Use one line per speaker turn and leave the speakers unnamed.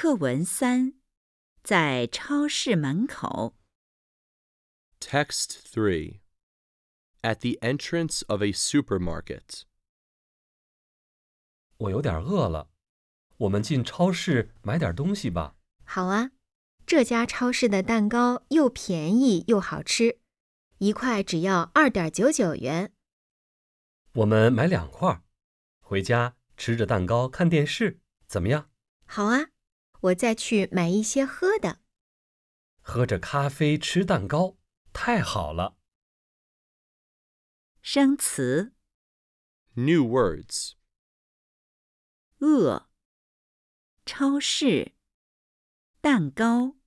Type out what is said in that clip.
课文3，在超市门口。
Text 3. At the entrance of a supermarket.
我有点饿了，我们进超市买点东西吧。
好啊，这家超市的蛋糕又便宜又好吃，一块只要2.99元。
我们买2块，回家吃着蛋糕看电视，怎么样？
好啊，我再去买一些喝的。
喝着咖啡吃蛋糕，太好了。
生词
New words.
饿、超市、蛋糕。